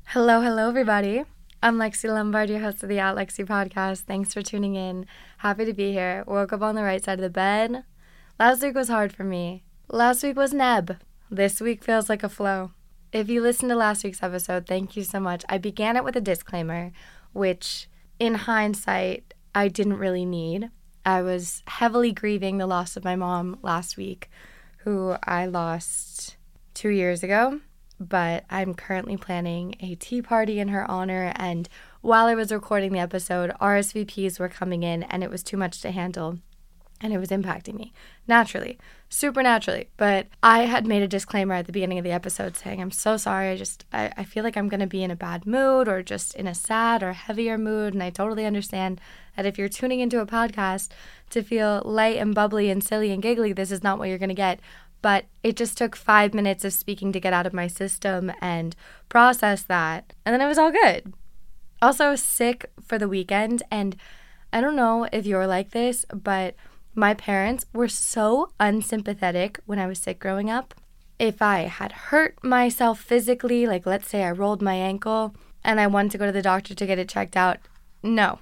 Hello, everybody. I'm Lexi Lombard, your host of the At Lexi podcast. Thanks for tuning in. Happy to be here. Woke up on the right side of the bed. Last week was hard for me. Last week was an ebb. This week feels like a flow. If you listened to last week's episode, thank you so much. I began it with a disclaimer, which in hindsight, I didn't really need. I was heavily grieving the loss of my mom last week, who I lost 2 years ago. But I'm currently planning a tea party in her honor, and while I was recording the episode, RSVPs were coming in, and it was too much to handle, and it was impacting me, naturally, supernaturally. But I had made a disclaimer at the beginning of the episode saying, I'm so sorry, I feel like I'm going to be in a bad mood, or just in a sad or heavier mood, and I totally understand that if you're tuning into a podcast to feel light and bubbly and silly and giggly, this is not what you're going to get. But it just took 5 minutes of speaking to get out of my system and process that. And then it was all good. Also, I was sick for the weekend. And I don't know if you're like this, but my parents were so unsympathetic when I was sick growing up. If I had hurt myself physically, like let's say I rolled my ankle and I wanted to go to the doctor to get it checked out, no.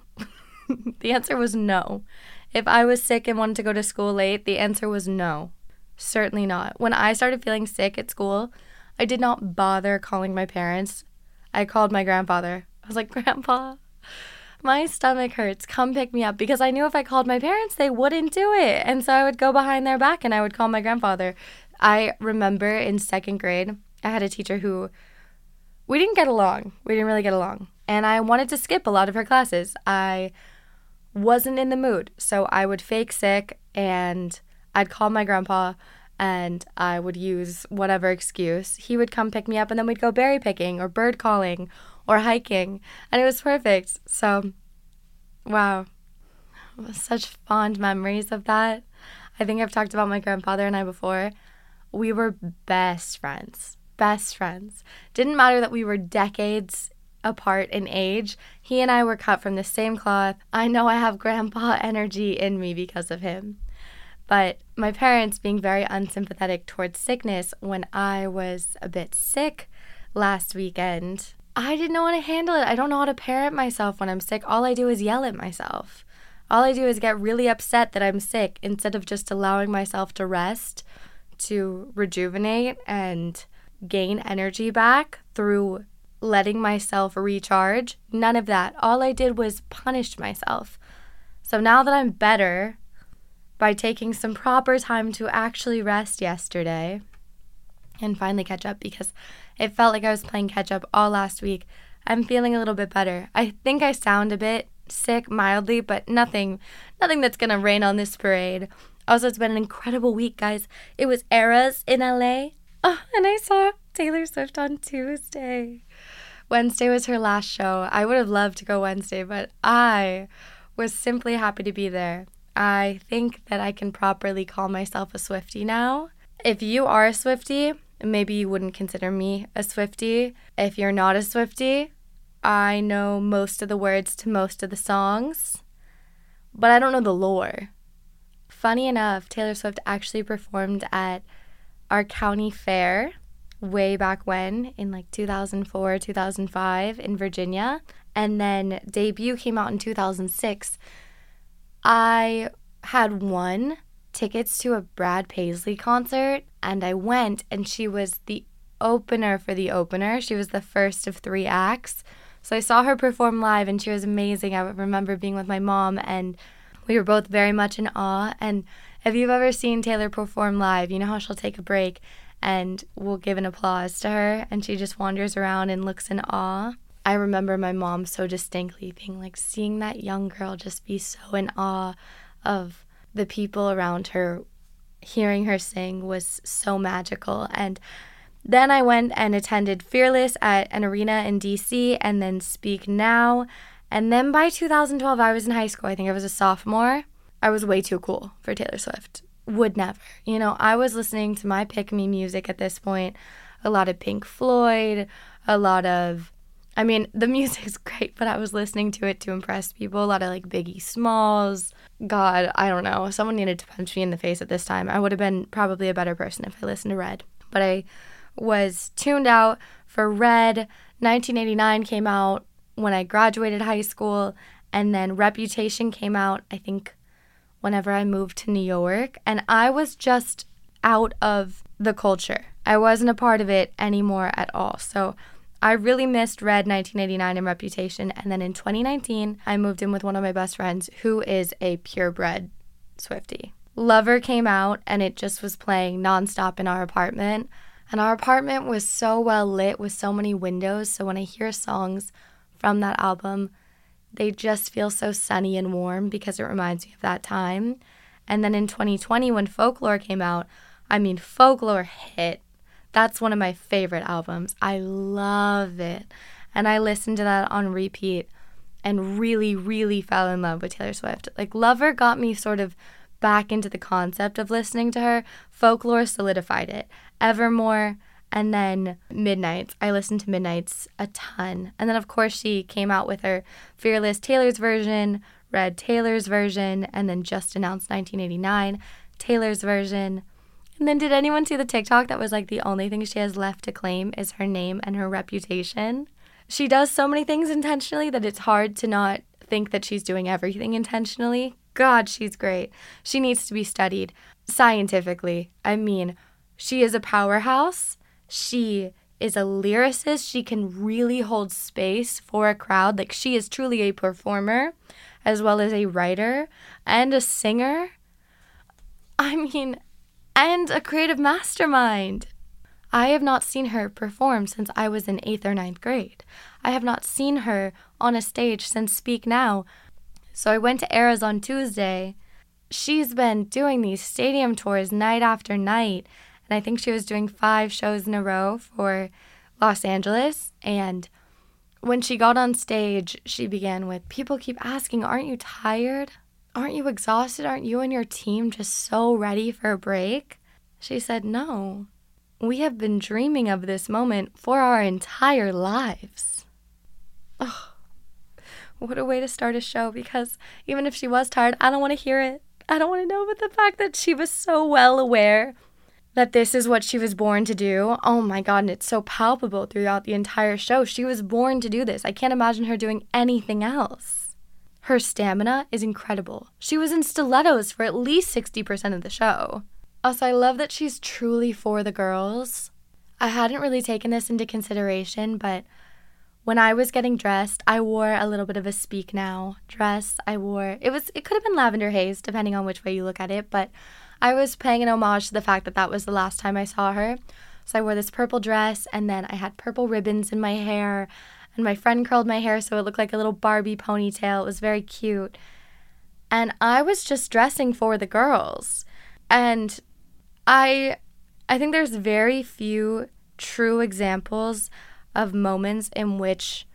The answer was no. If I was sick and wanted to go to school late, the answer was no. Certainly not. When I started feeling sick at school, I did not bother calling my parents. I called my grandfather. I was like, Grandpa, my stomach hurts. Come pick me up. Because I knew if I called my parents, they wouldn't do it. And so I would go behind their back and I would call my grandfather. I remember in second grade, I had a teacher who, we didn't get along. We didn't really get along. And I wanted to skip a lot of her classes. I wasn't in the mood. So I would fake sick and I'd call my grandpa and I would use whatever excuse. He would come pick me up and then we'd go berry picking or bird calling or hiking. And it was perfect. So, wow. Such fond memories of that. I think I've talked about my grandfather and I before. We were best friends. Best friends. Didn't matter that we were decades apart in age. He and I were cut from the same cloth. I know I have grandpa energy in me because of him. But my parents being very unsympathetic towards sickness when I was a bit sick last weekend, I didn't know how to handle it. I don't know how to parent myself when I'm sick. All I do is yell at myself. All I do is get really upset that I'm sick instead of just allowing myself to rest, to rejuvenate and gain energy back through letting myself recharge. None of that. All I did was punish myself. So now that I'm better, by taking some proper time to actually rest yesterday and finally catch up because it felt like I was playing catch up all last week. I'm feeling a little bit better. I think I sound a bit sick mildly, but nothing that's going to rain on this parade. Also, it's been an incredible week, guys. It was Eras in LA. Oh, and I saw Taylor Swift on Tuesday. Wednesday was her last show. I would have loved to go Wednesday, but I was simply happy to be there. I think that I can properly call myself a Swiftie now. If you are a Swiftie, maybe you wouldn't consider me a Swiftie. If you're not a Swiftie, I know most of the words to most of the songs, but I don't know the lore. Funny enough, Taylor Swift actually performed at our county fair way back when, in like 2004, 2005 in Virginia, and then debut came out in 2006. I had won tickets to a Brad Paisley concert, and I went, and she was the opener for the opener. She was the first of 3 acts. So I saw her perform live, and she was amazing. I remember being with my mom, and we were both very much in awe. And if you've ever seen Taylor perform live, you know how she'll take a break, and we'll give an applause to her, and she just wanders around and looks in awe. I remember my mom so distinctly being like, seeing that young girl just be so in awe of the people around her, hearing her sing was so magical. And then I went and attended Fearless at an arena in DC and then Speak Now. And then by 2012, I was in high school. I think I was a sophomore. I was way too cool for Taylor Swift. Would never. You know, I was listening to my pick-me music at this point. A lot of Pink Floyd, a lot of... I mean, the music's great, but I was listening to it to impress people. A lot of, like, Biggie Smalls. God, I don't know. Someone needed to punch me in the face at this time. I would have been probably a better person if I listened to Red. But I was tuned out for Red. 1989 came out when I graduated high school, and then Reputation came out, I think, whenever I moved to New York, and I was just out of the culture. I wasn't a part of it anymore at all. So I really missed Red, 1989, and Reputation. And then in 2019, I moved in with one of my best friends who is a purebred Swiftie. Lover came out, and it just was playing nonstop in our apartment. And our apartment was so well lit with so many windows. So when I hear songs from that album, they just feel so sunny and warm because it reminds me of that time. And then in 2020, when Folklore came out, Folklore hit. That's one of my favorite albums. I love it. And I listened to that on repeat and really, really fell in love with Taylor Swift. Like, Lover got me sort of back into the concept of listening to her. Folklore solidified it. Evermore, and then Midnights. I listened to Midnights a ton. And then, of course, she came out with her Fearless Taylor's version, Red Taylor's version, and then just announced 1989 Taylor's version. And then did anyone see the TikTok that was like the only thing she has left to claim is her name and her reputation? She does so many things intentionally that it's hard to not think that she's doing everything intentionally. God, she's great. She needs to be studied scientifically. She is a powerhouse. She is a lyricist. She can really hold space for a crowd. Like, she is truly a performer as well as a writer and a singer. And a creative mastermind. I have not seen her perform since I was in 8th or 9th grade. I have not seen her on a stage since Speak Now. So I went to Eras on Tuesday. She's been doing these stadium tours night after night. And I think she was doing 5 shows in a row for Los Angeles. And when she got on stage, she began with, "People keep asking, aren't you tired? Aren't you exhausted? Aren't you and your team just so ready for a break?" She said, "No, we have been dreaming of this moment for our entire lives." Oh, what a way to start a show, because even if she was tired, I don't want to hear it. I don't want to know. But the fact that she was so well aware that this is what she was born to do, oh my God, and it's so palpable throughout the entire show. She was born to do this. I can't imagine her doing anything else. Her stamina is incredible. She was in stilettos for at least 60% of the show. Also, I love that she's truly for the girls. I hadn't really taken this into consideration, but when I was getting dressed, I wore a little bit of a Speak Now dress. It could have been Lavender Haze, depending on which way you look at it, but I was paying an homage to the fact that that was the last time I saw her. So I wore this purple dress, and then I had purple ribbons in my hair, and my friend curled my hair so it looked like a little Barbie ponytail. It was very cute. And I was just dressing for the girls. And I think there's very few true examples of moments in which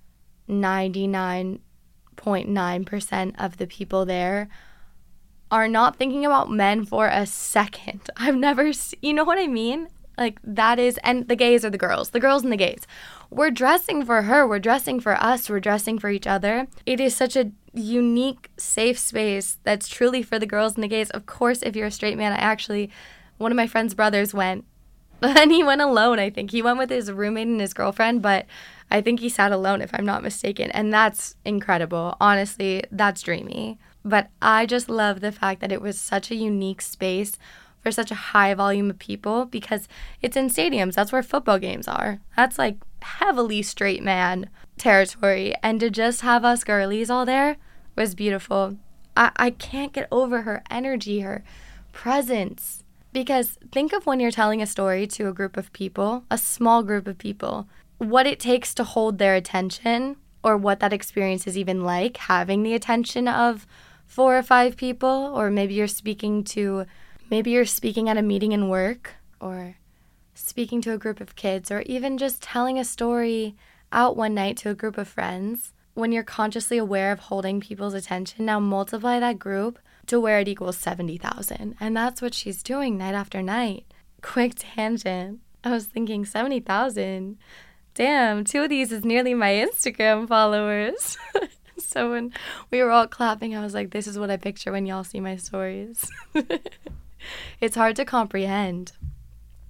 99.9% of the people there are not thinking about men for a second. I've never you know what I mean? Like, that is, and the gays are the girls and the gays. We're dressing for her, we're dressing for us, we're dressing for each other. It is such a unique, safe space that's truly for the girls and the gays. Of course, if you're a straight man, one of my friend's brothers went, and he went alone, I think. He went with his roommate and his girlfriend, but I think he sat alone, if I'm not mistaken. And that's incredible. Honestly, that's dreamy. But I just love the fact that it was such a unique space for such a high volume of people, because it's in stadiums. That's where football games are. That's like heavily straight man territory. And to just have us girlies all there was beautiful. I can't get over her energy, her presence. Because think of when you're telling a story to a group of people, a small group of people, what it takes to hold their attention, or what that experience is even like, having the attention of 4 or 5 people, or maybe you're speaking at a meeting in work, or speaking to a group of kids, or even just telling a story out one night to a group of friends. When you're consciously aware of holding people's attention, now multiply that group to where it equals 70,000. And that's what she's doing night after night. Quick tangent. I was thinking 70,000. Damn, 2 of these is nearly my Instagram followers. So when we were all clapping, I was like, this is what I picture when y'all see my stories. It's hard to comprehend.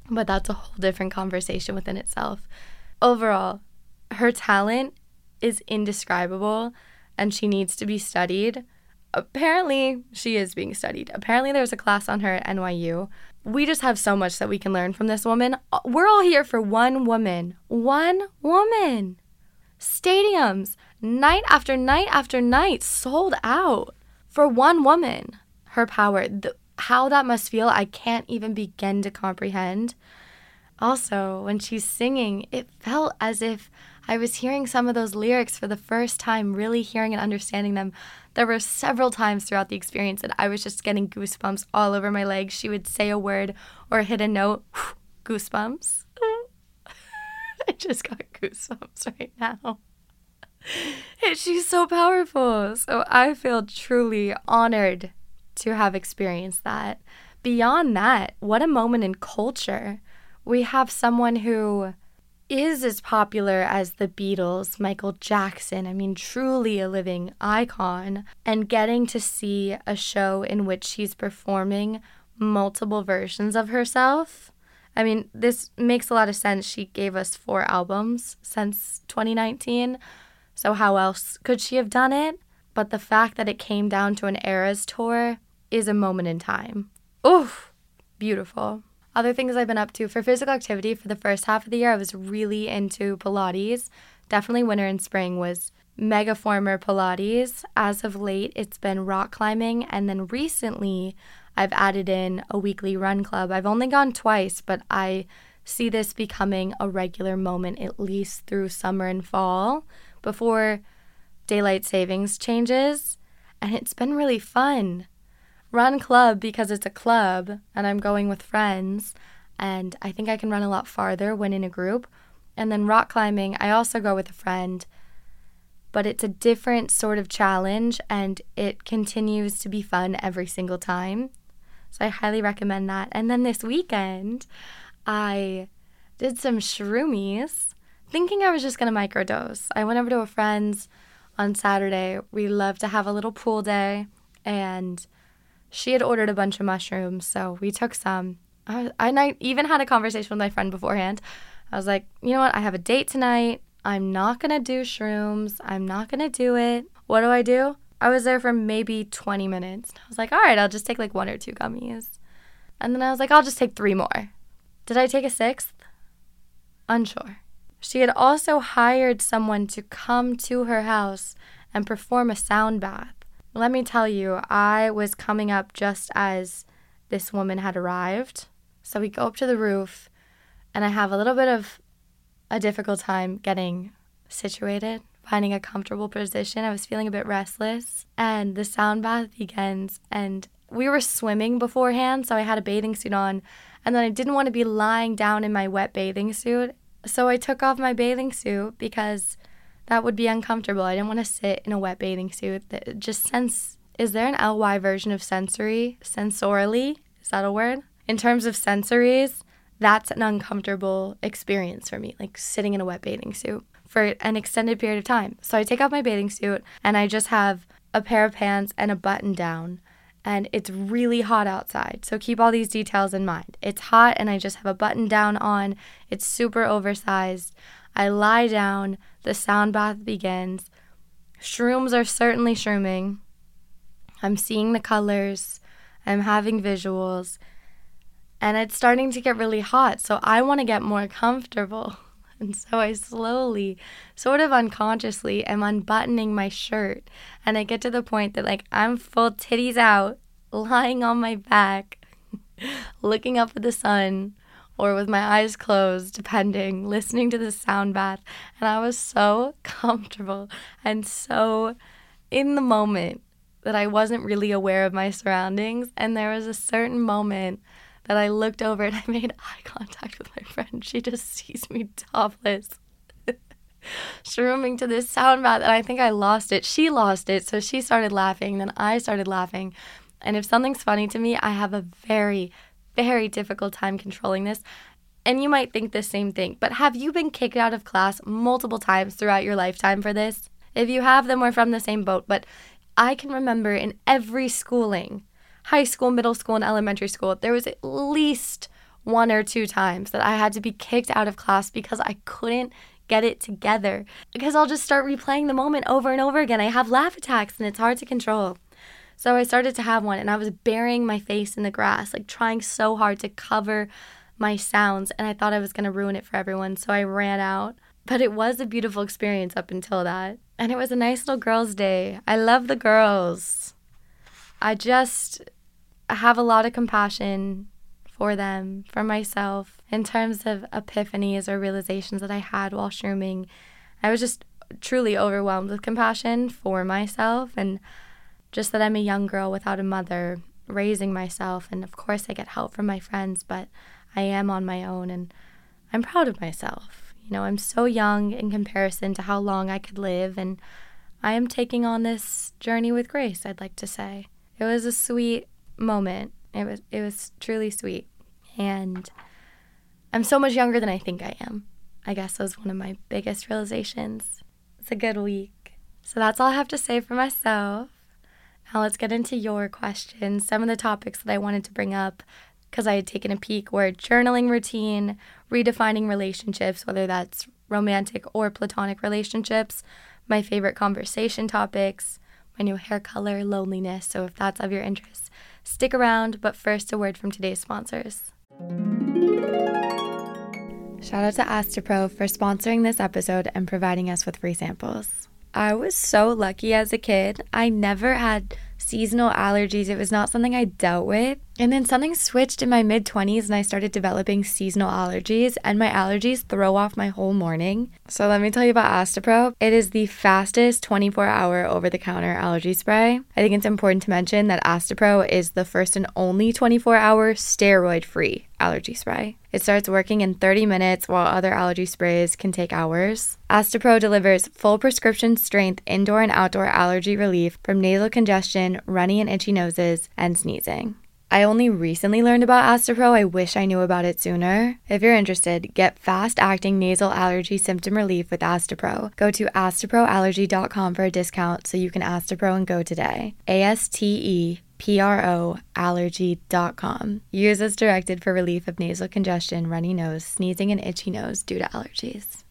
but that's a whole different conversation within itself. Overall, her talent is indescribable and she needs to be studied. Apparently, she is being studied. Apparently, there's a class on her at NYU. We just have so much that we can learn from this woman. We're all here for one woman. One woman. Stadiums, night after night after night, sold out for one woman. Her power, how that must feel, I can't even begin to comprehend. Also, when she's singing, it felt as if I was hearing some of those lyrics for the first time, really hearing and understanding them. There were several times throughout the experience that I was just getting goosebumps all over my legs. She would say a word or hit a note, goosebumps. I just got goosebumps right now. She's so powerful. So I feel truly honored to have experienced that. Beyond that, what a moment in culture. We have someone who is as popular as the Beatles, Michael Jackson. I mean, truly a living icon. And getting to see a show in which she's performing multiple versions of herself. I mean, this makes a lot of sense. She gave us 4 albums since 2019. So how else could she have done it? But the fact that it came down to an Eras tour is a moment in time. Oof, beautiful. Other things I've been up to for physical activity for the first half of the year, I was really into Pilates. Definitely winter and spring was mega former Pilates. As of late, it's been rock climbing. And then recently, I've added in a weekly run club. I've only gone twice, but I see this becoming a regular moment at least through summer and fall before daylight savings changes. And it's been really fun. Run club because it's a club and I'm going with friends and I think I can run a lot farther when in a group. And then rock climbing, I also go with a friend, but it's a different sort of challenge and it continues to be fun every single time. So I highly recommend that. And then this weekend, I did some shroomies, thinking I was just going to microdose. I went over to a friend's on Saturday. We love to have a little pool day and she had ordered a bunch of mushrooms, so we took some. I even had a conversation with my friend beforehand. I was like, you know what? I have a date tonight. I'm not going to do shrooms. I'm not going to do it. What do? I was there for maybe 20 minutes. I was like, all right, I'll just take like 1 or 2 gummies. And then I was like, I'll just take 3 more. Did I take a 6th? Unsure. She had also hired someone to come to her house and perform a sound bath. Let me tell you, I was coming up just as this woman had arrived. So we go up to the roof, and I have a little bit of a difficult time getting situated, finding a comfortable position. I was feeling a bit restless, and the sound bath begins, and we were swimming beforehand, so I had a bathing suit on, and then I didn't want to be lying down in my wet bathing suit, so I took off my bathing suit because that would be uncomfortable. I didn't want to sit in a wet bathing suit. Is there an LY version of sensory? Sensorily? Is that a word? In terms of sensories, that's an uncomfortable experience for me, like sitting in a wet bathing suit for an extended period of time. So I take off my bathing suit and I just have a pair of pants and a button down. And it's really hot outside. So keep all these details in mind. It's hot and I just have a button down on. It's super oversized. I lie down, the sound bath begins. Shrooms are certainly shrooming. I'm seeing the colors. I'm having visuals. And it's starting to get really hot, so I want to get more comfortable. And so I slowly, sort of unconsciously, am unbuttoning my shirt. And I get to the point that, like, I'm full titties out, lying on my back, looking up at the sun, or with my eyes closed, depending, listening to the sound bath. And I was so comfortable and so in the moment that I wasn't really aware of my surroundings. And there was a certain moment that I looked over and I made eye contact with my friend. She just sees me topless, shrooming to this sound bath. And I think I lost it. She lost it. So she started laughing. Then I started laughing. And if something's funny to me, I have a very, very difficult time controlling this. And you might think the same thing, but have you been kicked out of class multiple times throughout your lifetime for this? If you have, then we're from the same boat. But I can remember in every schooling, high school, middle school, and elementary school, there was at least 1 or 2 times that I had to be kicked out of class because I couldn't get it together. Because I'll just start replaying the moment over and over again. I have laugh attacks and it's hard to control. So I started to have one and I was burying my face in the grass, like trying so hard to cover my sounds, and I thought I was going to ruin it for everyone, so I ran out. But it was a beautiful experience up until that. And it was a nice little girls' day. I love the girls. I have a lot of compassion for them, for myself, in terms of epiphanies or realizations that I had while shrooming. I was just truly overwhelmed with compassion for myself, and just that I'm a young girl without a mother raising myself. And of course I get help from my friends, but I am on my own and I'm proud of myself. You know, I'm so young in comparison to how long I could live, and I am taking on this journey with grace, I'd like to say. It was a sweet moment. It was truly sweet. And I'm so much younger than I think I am. I guess was one of my biggest realizations. It's a good week. So that's all I have to say for myself. Now let's get into your questions. Some of the topics that I wanted to bring up, because I had taken a peek, were journaling routine, redefining relationships, whether that's romantic or platonic relationships, my favorite conversation topics, my new hair color, loneliness. So if that's of your interest, stick around. But first, a word from today's sponsors. Shout out to Astepro for sponsoring this episode and providing us with free samples. I was so lucky as a kid. I never had seasonal allergies. It was not something I dealt with. And then something switched in my mid-20s and I started developing seasonal allergies, and my allergies throw off my whole morning. So let me tell you about Astepro. It is the fastest 24-hour over-the-counter allergy spray. I think it's important to mention that Astepro is the first and only 24-hour steroid-free allergy spray. It starts working in 30 minutes while other allergy sprays can take hours. Astepro delivers full prescription strength indoor and outdoor allergy relief from nasal congestion, runny and itchy noses, and sneezing. I only recently learned about Astepro. I wish I knew about it sooner. If you're interested, get fast-acting nasal allergy symptom relief with Astepro. Go to asteproallergy.com for a discount so you can Astepro and go today. ASTEPRO allergy.com. Use as directed for relief of nasal congestion, runny nose, sneezing, and itchy nose due to allergies.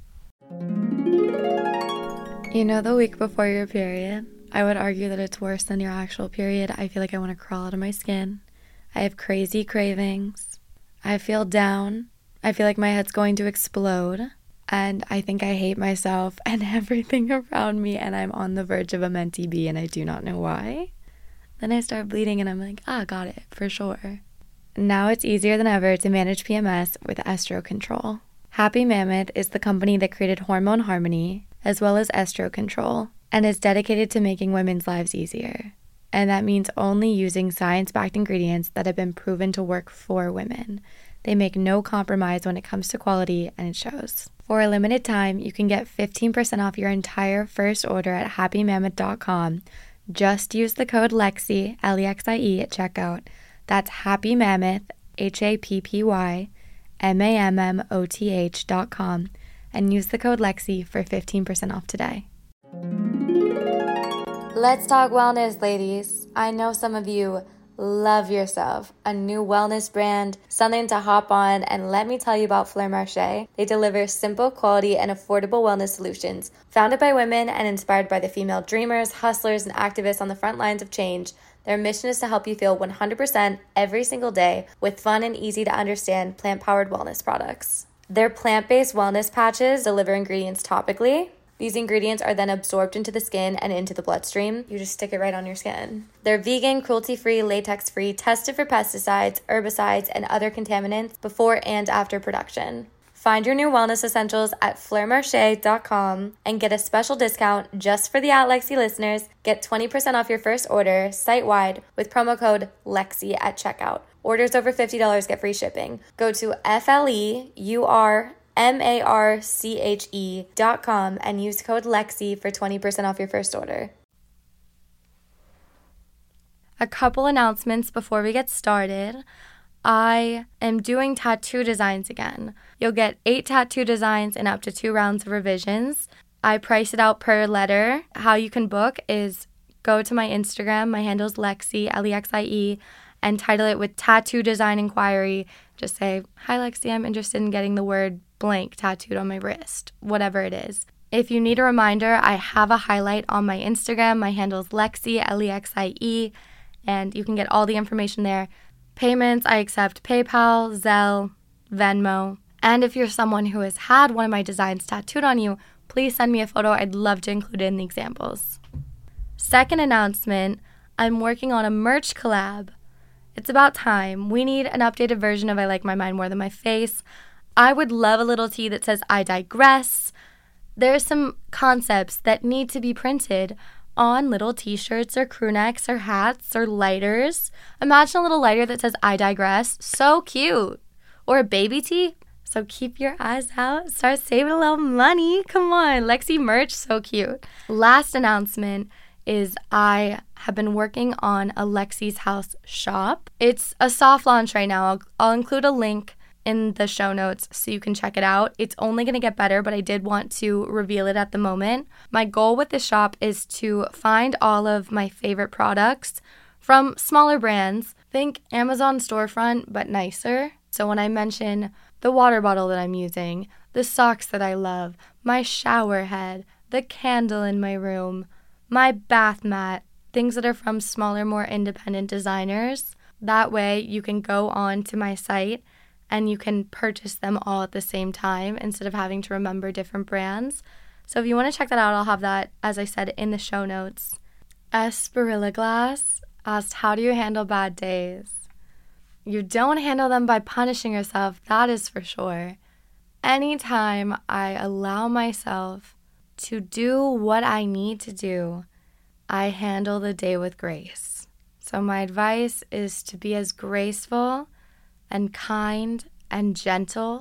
You know, the week before your period, I would argue that it's worse than your actual period. I feel like I want to crawl out of my skin. I have crazy cravings. I feel down. I feel like my head's going to explode. And I think I hate myself and everything around me, and I'm on the verge of a mentee B and I do not know why. Then I start bleeding and I'm like, got it, for sure. Now it's easier than ever to manage PMS with Estro Control. Happy Mammoth is the company that created Hormone Harmony, as well as Estro Control, and is dedicated to making women's lives easier. And that means only using science-backed ingredients that have been proven to work for women. They make no compromise when it comes to quality, and it shows. For a limited time, you can get 15% off your entire first order at happymammoth.com. Just use the code LEXIE, L-E-X-I-E, at checkout. That's Happy Mammoth, HAPPYMAMMOTH.com, and use the code LEXIE for 15% off today. Let's talk wellness, ladies. I know some of you love yourself a new wellness brand, something to hop on, and let me tell you about Fleur Marché. They deliver simple, quality, and affordable wellness solutions. Founded by women and inspired by the female dreamers, hustlers, and activists on the front lines of change, their mission is to help you feel 100% every single day with fun and easy to understand plant-powered wellness products. Their plant-based wellness patches deliver ingredients topically. These ingredients are then absorbed into the skin and into the bloodstream. You just stick it right on your skin. They're vegan, cruelty-free, latex-free, tested for pesticides, herbicides, and other contaminants before and after production. Find your new wellness essentials at fleurmarche.com and get a special discount just for the Lexi listeners. Get 20% off your first order site-wide with promo code LEXI at checkout. Orders over $50 get free shipping. Go to FLEURMARCHE.com and use code LEXI for 20% off your first order. A couple announcements before we get started. I am doing tattoo designs again. You'll get 8 tattoo designs and up to 2 rounds of revisions. I price it out per letter. How you can book is go to my Instagram. My handle is Lexie, Lexie, and title it with tattoo design inquiry. Just say, "Hi Lexi, I'm interested in getting the word blank tattooed on my wrist," whatever it is. If you need a reminder, I have a highlight on my Instagram. My handle is Lexie, Lexie, and you can get all the information there. Payments, I accept PayPal, Zelle, Venmo. And if you're someone who has had one of my designs tattooed on you, please send me a photo. I'd love to include it in the examples. Second announcement, I'm working on a merch collab. It's about time. We need an updated version of I Like My Mind More Than My Face. I would love a little tee that says I digress. There are some concepts that need to be printed on little t-shirts or crew necks or hats or lighters. Imagine a little lighter that says I digress. So cute. Or a baby tee. So keep your eyes out. Start saving a little money. Come on. Lexi merch. So cute. Last announcement is I have been working on a Lexi's House shop. It's a soft launch right now. I'll include a link in the show notes so you can check it out. It's only going to get better, but I did want to reveal it at the moment. My goal with the shop is to find all of my favorite products from smaller brands. Think Amazon storefront, but nicer. So when I mention the water bottle that I'm using, the socks that I love, my shower head, the candle in my room, my bath mat, things that are from smaller, more independent designers. That way you can go on to my site and you can purchase them all at the same time instead of having to remember different brands. So if you want to check that out, I'll have that, as I said, in the show notes. Esperilla Glass asked, how do you handle bad days? You don't handle them by punishing yourself, that is for sure. Anytime I allow myself to do what I need to do, I handle the day with grace. So my advice is to be as graceful and kind and gentle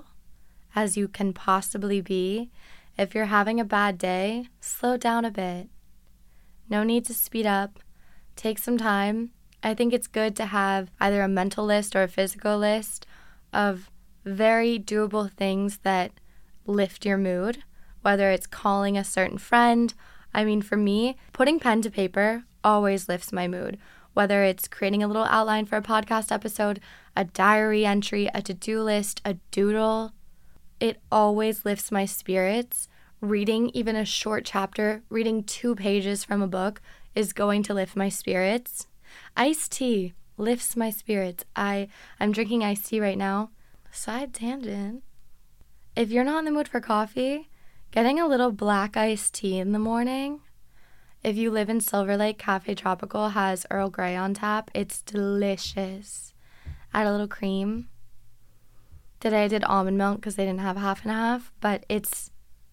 as you can possibly be. If you're having a bad day, slow down a bit. No need to speed up. Take some time. I think it's good to have either a mental list or a physical list of very doable things that lift your mood, whether it's calling a certain friend. I mean, for me, putting pen to paper always lifts my mood. Whether it's creating a little outline for a podcast episode, a diary entry, a to-do list, a doodle, it always lifts my spirits. Reading even a short chapter, reading 2 pages from a book is going to lift my spirits. Iced tea lifts my spirits. I'm drinking iced tea right now. Side tangent. If you're not in the mood for coffee, getting a little black iced tea in the morning. If you live in Silver Lake, Cafe Tropical has Earl Grey on tap. It's delicious. Add a little cream. Today I did almond milk because they didn't have half and half, but it's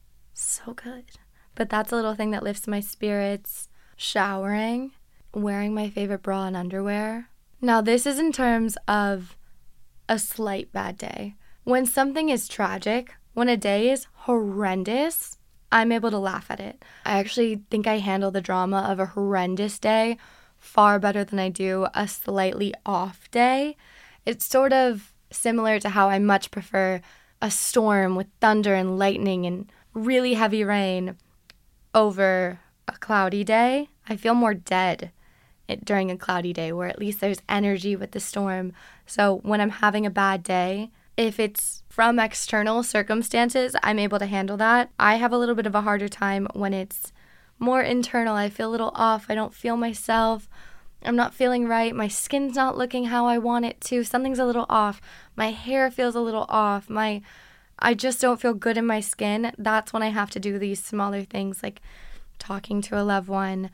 so good. But that's a little thing that lifts my spirits. Showering, wearing my favorite bra and underwear. Now this is in terms of a slight bad day. When something is tragic, when a day is horrendous, I'm able to laugh at it. I actually think I handle the drama of a horrendous day far better than I do a slightly off day. It's sort of similar to how I much prefer a storm with thunder and lightning and really heavy rain over a cloudy day. I feel more dead during a cloudy day where at least there's energy with the storm. So when I'm having a bad day, if it's from external circumstances, I'm able to handle that. I have a little bit of a harder time when it's more internal. I feel a little off. I don't feel myself. I'm not feeling right. My skin's not looking how I want it to. Something's a little off. My hair feels a little off. I just don't feel good in my skin. That's when I have to do these smaller things like talking to a loved one.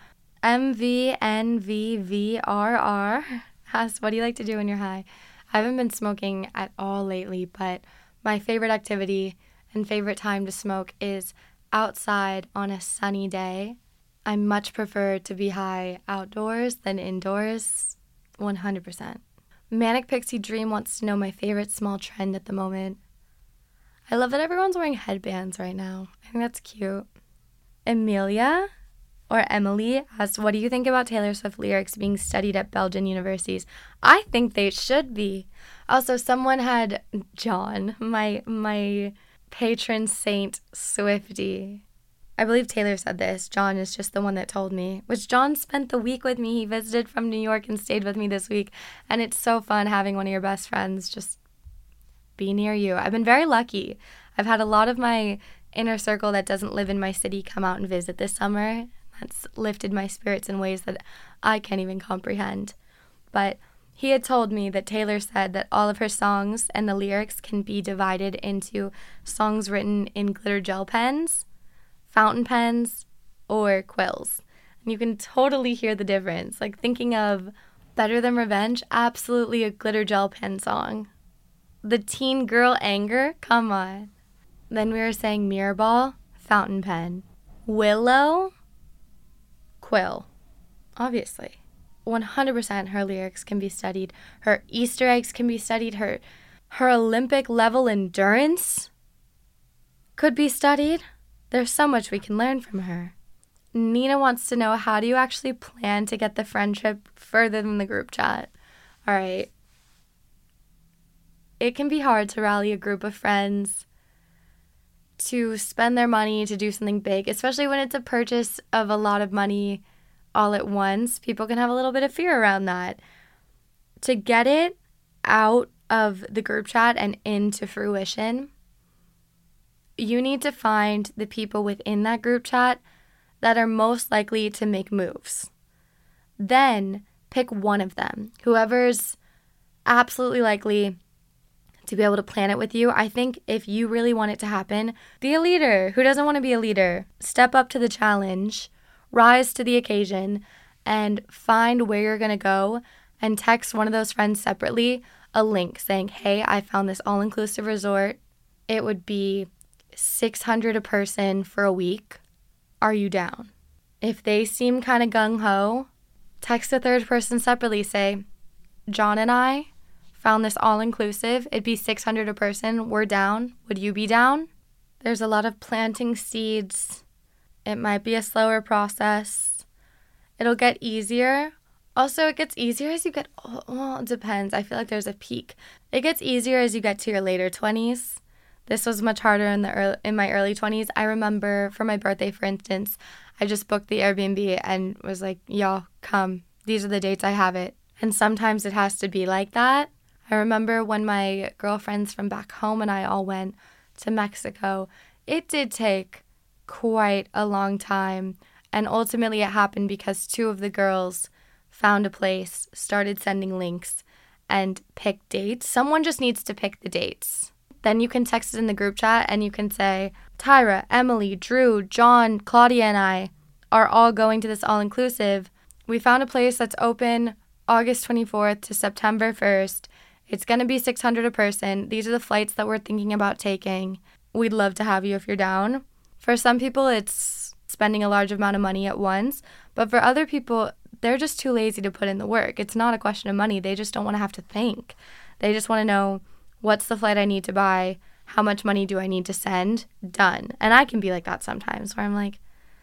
MVNVVRR asks, what do you like to do when you're high? I haven't been smoking at all lately, but my favorite activity and favorite time to smoke is outside on a sunny day. I much prefer to be high outdoors than indoors, 100%. Manic Pixie Dream wants to know my favorite small trend at the moment. I love that everyone's wearing headbands right now. I think that's cute. Emilia, or Emily, asked, what do you think about Taylor Swift lyrics being studied at Belgian universities? I think they should be. Also, someone had John, my patron saint Swiftie. I believe Taylor said this. John is just the one that told me, which John spent the week with me. He visited from New York and stayed with me this week. And it's so fun having one of your best friends just be near you. I've been very lucky. I've had a lot of my inner circle that doesn't live in my city come out and visit this summer. That's lifted my spirits in ways that I can't even comprehend. But he had told me that Taylor said that all of her songs and the lyrics can be divided into songs written in glitter gel pens, fountain pens, or quills. And you can totally hear the difference. Like thinking of Better Than Revenge, absolutely a glitter gel pen song. The teen girl anger, come on. Then we were saying mirror ball, fountain pen. Willow, quill, obviously. 100% her lyrics can be studied. Her Easter eggs can be studied. Her Olympic level endurance could be studied. There's so much we can learn from her. Nina wants to know, how do you actually plan to get the friendship further than the group chat? All right. It can be hard to rally a group of friends to spend their money to do something big, especially when it's a purchase of a lot of money all at once. People can have a little bit of fear around that. To get it out of the group chat and into fruition, you need to find the people within that group chat that are most likely to make moves. Then pick one of them, whoever's absolutely likely to be able to plan it with you. I think if you really want it to happen, be a leader. Who doesn't want to be a leader? Step up to the challenge, rise to the occasion, and find where you're going to go and text one of those friends separately a link saying, hey, I found this all-inclusive resort. It would be $600 a person for a week. Are you down? If they seem kind of gung-ho, text a third person separately. Say, John and I found this all-inclusive. It'd be $600 a person. We're down. Would you be down? There's a lot of planting seeds. It might be a slower process. It'll get easier. Also, it gets easier as you get, well, it depends. I feel like there's a peak. It gets easier as you get to your later 20s. This was much harder in my early 20s. I remember for my birthday, for instance, I just booked the Airbnb and was like, y'all, come. These are the dates I have it. And sometimes it has to be like that. I remember when my girlfriends from back home and I all went to Mexico, it did take quite a long time. And ultimately it happened because two of the girls found a place, started sending links, and picked dates. Someone just needs to pick the dates. Then you can text it in the group chat and you can say, Tyra, Emily, Drew, John, Claudia, and I are all going to this all-inclusive. We found a place that's open August 24th to September 1st. It's going to be $600 a person. These are the flights that we're thinking about taking. We'd love to have you if you're down. For some people, it's spending a large amount of money at once. But for other people, they're just too lazy to put in the work. It's not a question of money. They just don't want to have to think. They just want to know, what's the flight I need to buy? How much money do I need to send? Done. And I can be like that sometimes where I'm like,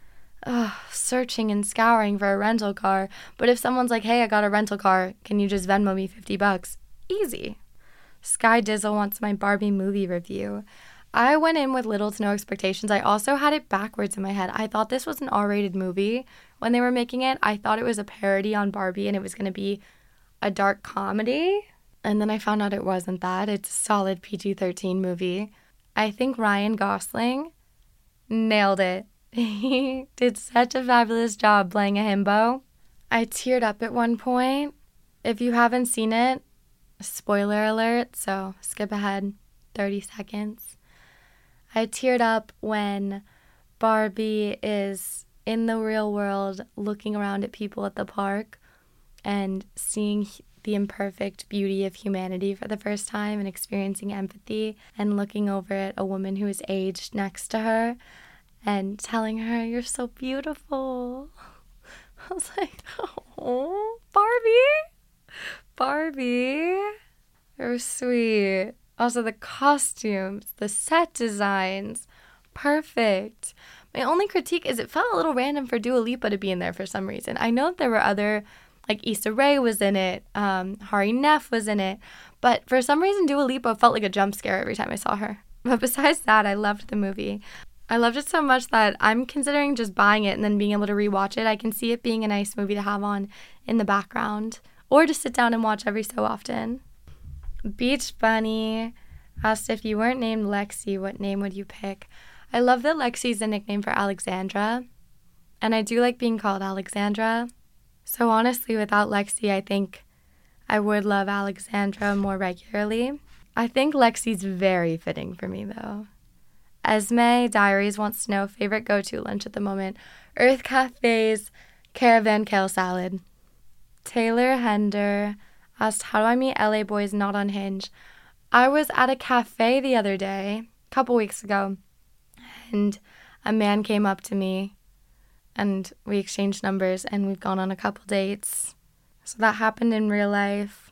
searching and scouring for a rental car. But if someone's like, hey, I got a rental car, can you just Venmo me $50? Easy. Sky Dizzle wants my Barbie movie review. I went in with little to no expectations. I also had it backwards in my head. I thought this was an R-rated movie when they were making it. I thought it was a parody on Barbie and it was going to be a dark comedy. And then I found out it wasn't that. It's a solid PG-13 movie. I think Ryan Gosling nailed it. He did such a fabulous job playing a himbo. I teared up at one point. If you haven't seen it, spoiler alert, so skip ahead 30 seconds. I teared up when Barbie is in the real world looking around at people at the park and seeing the imperfect beauty of humanity for the first time and experiencing empathy and looking over at a woman who is aged next to her and telling her, you're so beautiful. I was like, oh, Barbie. You're sweet. Also, the costumes, the set designs, perfect. My only critique is it felt a little random for Dua Lipa to be in there for some reason. I know there were other, like Issa Rae was in it, Hari Nef was in it, but for some reason Dua Lipa felt like a jump scare every time I saw her. But besides that, I loved the movie. I loved it so much that I'm considering just buying it and then being able to rewatch it. I can see it being a nice movie to have on in the background or to sit down and watch every so often. Beach Bunny asked, if you weren't named Lexi, what name would you pick? I love that Lexi is a nickname for Alexandra, and I do like being called Alexandra. So honestly, without Lexi, I think I would love Alexandra more regularly. I think Lexi's very fitting for me, though. Esme Diaries wants to know favorite go-to lunch at the moment. Earth Cafe's Caravan Kale Salad. Taylor Hender asked, how do I meet LA boys not on Hinge? I was at a cafe the other day, a couple weeks ago, and a man came up to me and we exchanged numbers and we've gone on a couple dates. So that happened in real life.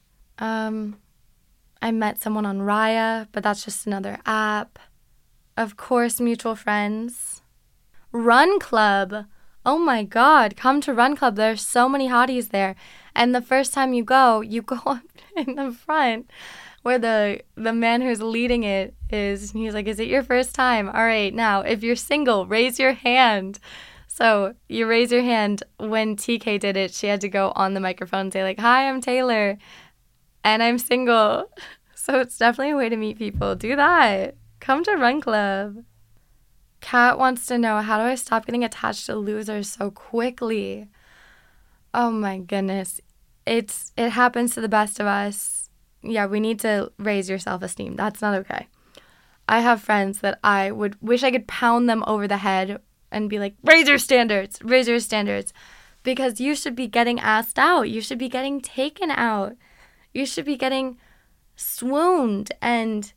I met someone on Raya, but that's just another app. Of course, mutual friends. Run Club. Oh my God, come to Run Club. There's so many hotties there. And the first time you go up in the front where the man who's leading it is. He's like, is it your first time? All right, now, if you're single, raise your hand. So you raise your hand. When TK did it, she had to go on the microphone and say like, hi, I'm Taylor and I'm single. So it's definitely a way to meet people. Do that. Come to Run Club. Kat wants to know, how do I stop getting attached to losers so quickly? Oh my goodness. It happens to the best of us. Yeah, we need to raise your self-esteem. That's not okay. I have friends that I would wish I could pound them over the head and be like, raise your standards, because you should be getting asked out. You should be getting taken out. You should be getting swooned and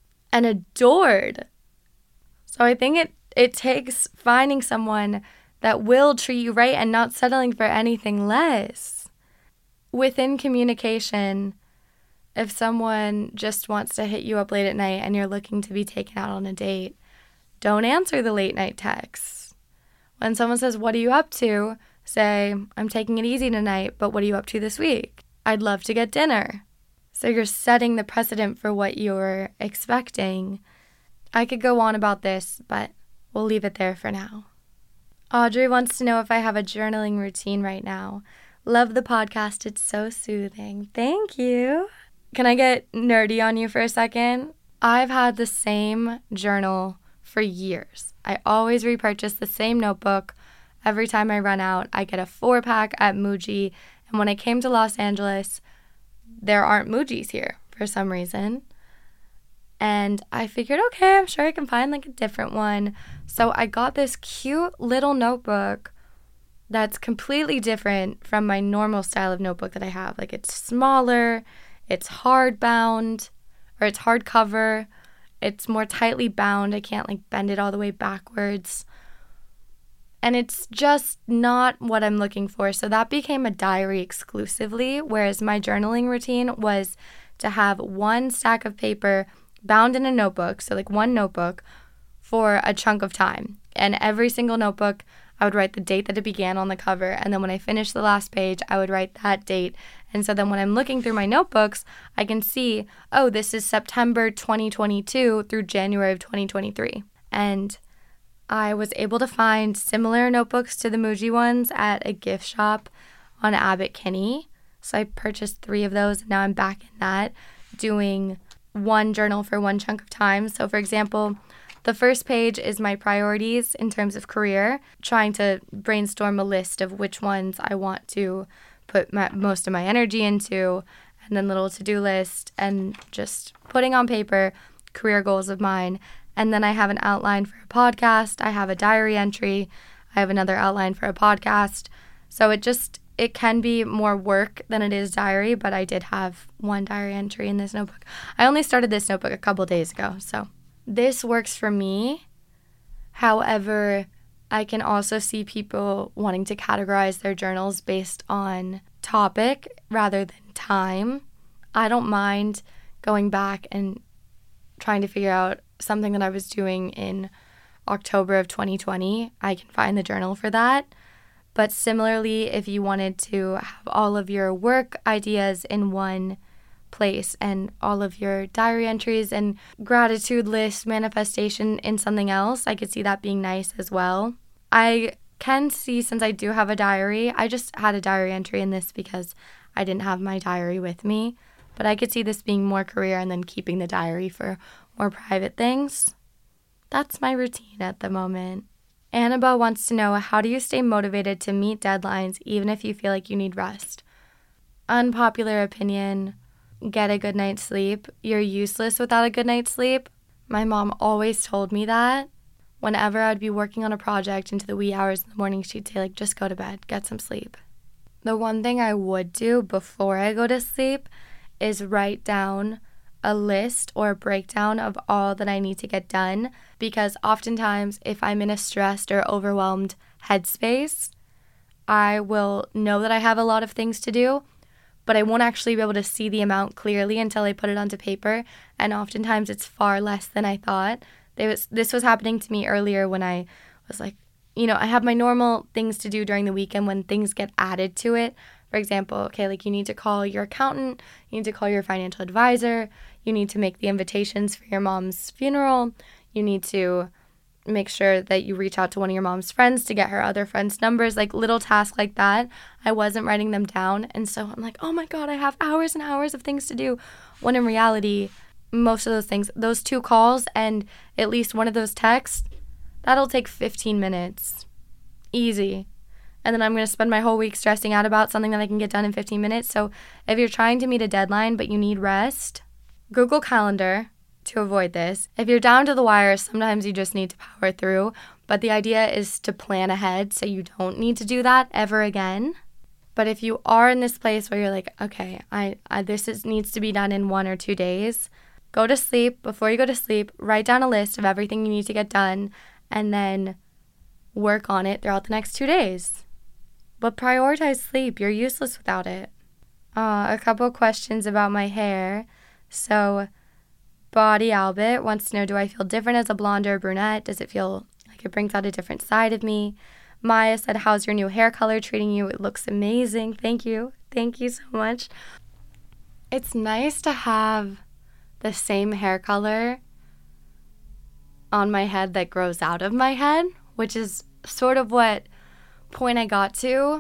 adored. So I think it takes finding someone that will treat you right and not settling for anything less. Within communication, if someone just wants to hit you up late at night and you're looking to be taken out on a date, don't answer the late night texts. When someone says, what are you up to? Say, I'm taking it easy tonight, but what are you up to this week? I'd love to get dinner. So you're setting the precedent for what you're expecting. I could go on about this, but we'll leave it there for now. Audrey wants to know if I have a journaling routine right now. Love the podcast. It's so soothing. Thank you. Can I get nerdy on you for a second? I've had the same journal for years. I always repurchase the same notebook. Every time I run out, I get a 4-pack at Muji. And when I came to Los Angeles, there aren't Mujis here for some reason. And I figured, okay, I'm sure I can find like a different one. So I got this cute little notebook that's completely different from my normal style of notebook that I have. Like, it's smaller, it's hardbound, or it's hardcover. It's more tightly bound. I can't like bend it all the way backwards. And it's just not what I'm looking for. So that became a diary exclusively, whereas my journaling routine was to have one stack of paper bound in a notebook, so like one notebook, for a chunk of time. And every single notebook, I would write the date that it began on the cover, and then when I finished the last page, I would write that date. And so then when I'm looking through my notebooks, I can see, oh, this is September 2022 through January of 2023. And I was able to find similar notebooks to the Muji ones at a gift shop on Abbot Kinney. So I purchased 3 of those, and now I'm back in that, doing one journal for one chunk of time. So for example, the first page is my priorities in terms of career, trying to brainstorm a list of which ones I want to put most of my energy into, and then little to-do list, and just putting on paper career goals of mine. And then I have an outline for a podcast. I have a diary entry. I have another outline for a podcast. So it can be more work than it is diary, but I did have one diary entry in this notebook. I only started this notebook a couple days ago, so this works for me. However, I can also see people wanting to categorize their journals based on topic rather than time. I don't mind going back and trying to figure out something that I was doing in October of 2020. I can find the journal for that. But similarly, if you wanted to have all of your work ideas in one place, and all of your diary entries and gratitude list manifestation in something else. I could see that being nice as well. I can see, since I do have a diary, I just had a diary entry in this because I didn't have my diary with me, but I could see this being more career and then keeping the diary for more private things. That's my routine at the moment. Annabelle wants to know, how do you stay motivated to meet deadlines even if you feel like you need rest? Unpopular opinion, get a good night's sleep. You're useless without a good night's sleep. My mom always told me that. Whenever I'd be working on a project into the wee hours in the morning, she'd say, like, just go to bed, get some sleep. The one thing I would do before I go to sleep is write down a list or a breakdown of all that I need to get done, because oftentimes if I'm in a stressed or overwhelmed headspace, I will know that I have a lot of things to do, but I won't actually be able to see the amount clearly until I put it onto paper, and oftentimes it's far less than I thought. This was happening to me earlier when I was like, I have my normal things to do during the weekend when things get added to it. For example, okay, like you need to call your accountant, you need to call your financial advisor, you need to make the invitations for your mom's funeral, you need to make sure that you reach out to one of your mom's friends to get her other friends' numbers, like little tasks like that. I wasn't writing them down, and so I'm like, oh my God, I have hours and hours of things to do, when in reality, most of those things, those 2 calls and at least one of those texts, that'll take 15 minutes. Easy. And then I'm going to spend my whole week stressing out about something that I can get done in 15 minutes. So if you're trying to meet a deadline but you need rest, Google Calendar to avoid this. If you're down to the wire, sometimes you just need to power through. But the idea is to plan ahead so you don't need to do that ever again. But if you are in this place where you're like, okay, needs to be done in 1 or 2 days, go to sleep. Before you go to sleep, write down a list of everything you need to get done and then work on it throughout the next 2 days. But prioritize sleep. You're useless without it. A couple questions about my hair. So, Body Albert wants to know, do I feel different as a blonde or a brunette? Does it feel like it brings out a different side of me? Maya said, how's your new hair color treating you? It looks amazing. Thank you. Thank you so much. It's nice to have the same hair color on my head that grows out of my head, which is sort of what point I got to.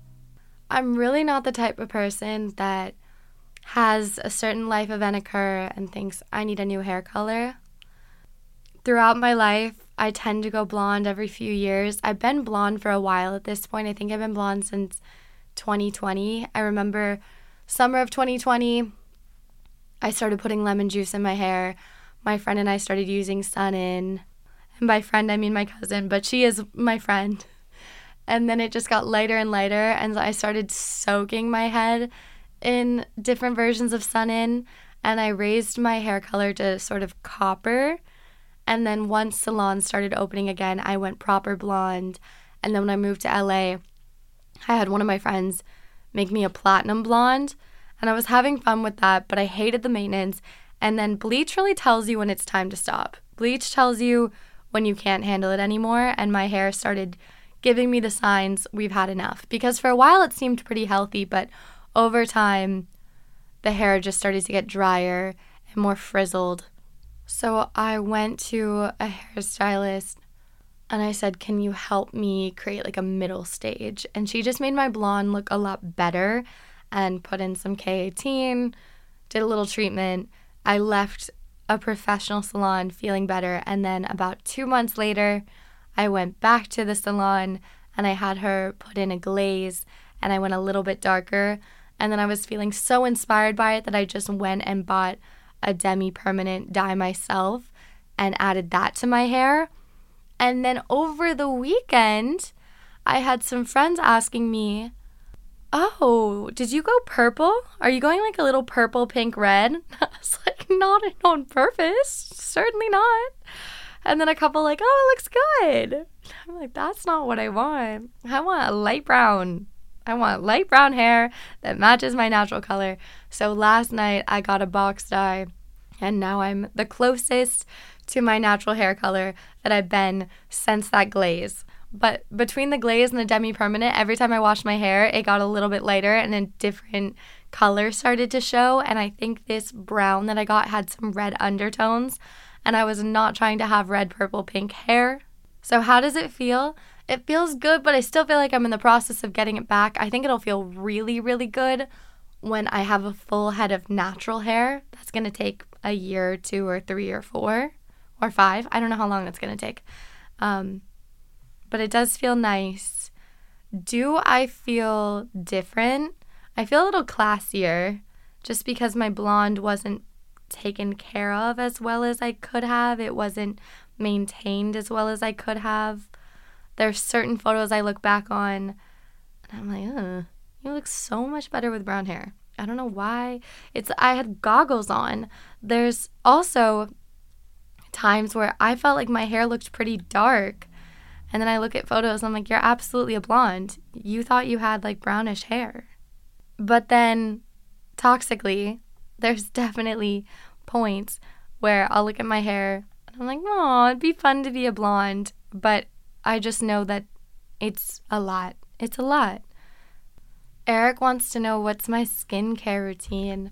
I'm really not the type of person that has a certain life event occur and thinks I need a new hair color. Throughout my life, I tend to go blonde every few years. I've been blonde for a while at this point. I think I've been blonde since 2020. I remember summer of 2020, I started putting lemon juice in my hair. My friend and I started using Sun-In. And by friend, I mean my cousin, but she is my friend. And then it just got lighter and lighter, and I started soaking my head in different versions of Sun-In, and I raised my hair color to sort of copper. And then once salons started opening again, I went proper blonde. And then when I moved to LA, I had one of my friends make me a platinum blonde, and I was having fun with that, but I hated the maintenance. And then bleach really tells you when it's time to stop. Bleach tells you when you can't handle it anymore, and my hair started giving me the signs we've had enough. Because for a while it seemed pretty healthy, but over time the hair just started to get drier and more frizzled. So I went to a hairstylist and I said, can you help me create like a middle stage? And she just made my blonde look a lot better and put in some K18, did a little treatment. I left a professional salon feeling better, and then about 2 months later, I went back to the salon and I had her put in a glaze, and I went a little bit darker, and then I was feeling so inspired by it that I just went and bought a demi-permanent dye myself and added that to my hair. And then over the weekend, I had some friends asking me, oh, did you go purple? Are you going like a little purple, pink, red? I was like, not on purpose. Certainly not. And then a couple like, oh, it looks good. I'm like, that's not what I want. I want a light brown. I want light brown hair that matches my natural color. So last night I got a box dye, and now I'm the closest to my natural hair color that I've been since that glaze. But between the glaze and the demi-permanent, every time I washed my hair, it got a little bit lighter and a different color started to show. And I think this brown that I got had some red undertones. And I was not trying to have red, purple, pink hair. So how does it feel? It feels good, but I still feel like I'm in the process of getting it back. I think it'll feel really, really good when I have a full head of natural hair. That's going to take a year or 2 or 3 or 4 or 5. I don't know how long that's going to take. But it does feel nice. Do I feel different? I feel a little classier just because my blonde wasn't taken care of as well as I could have. It wasn't maintained as well as I could have. There's certain photos I look back on and I'm like, you look so much better with brown hair. I don't know why. I had goggles on. There's also times where I felt like my hair looked pretty dark. And then I look at photos and I'm like, you're absolutely a blonde. You thought you had like brownish hair. But then toxically, there's definitely points where I'll look at my hair and I'm like, oh, it'd be fun to be a blonde. But I just know that it's a lot. It's a lot. Eric wants to know what's my skincare routine.